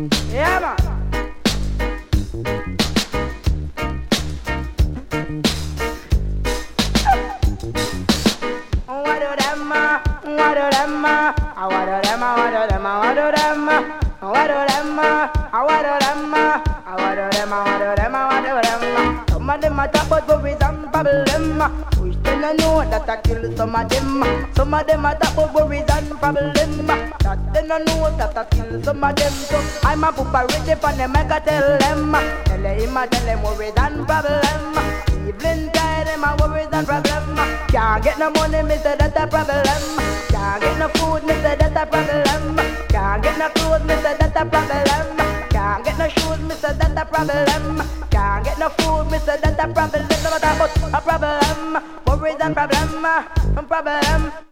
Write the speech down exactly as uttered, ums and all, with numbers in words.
Yeah, man. What do them, what do them, what do them, what do them, what do them, what do them, what do them, what do them, what do them, what do them. Some of them are talk about worries and problem. We still don't know that I kill some of them. Some of them are talk about worries and problem. That they don't know that I kill some of them. So I'm a pooper ready for them, I can tell them. Tell him, I tell them worries and problem. Evening time, them a worries and problem. Can't get no money, me say that's a problem. Can't get no food, me say that's a problem. Can't get no clothes, me say that's a problem. Can't get no shoes, me say that's a problem. Can't get no food, me say that's a problem. No matter what, a problem. Worries and problem, problem.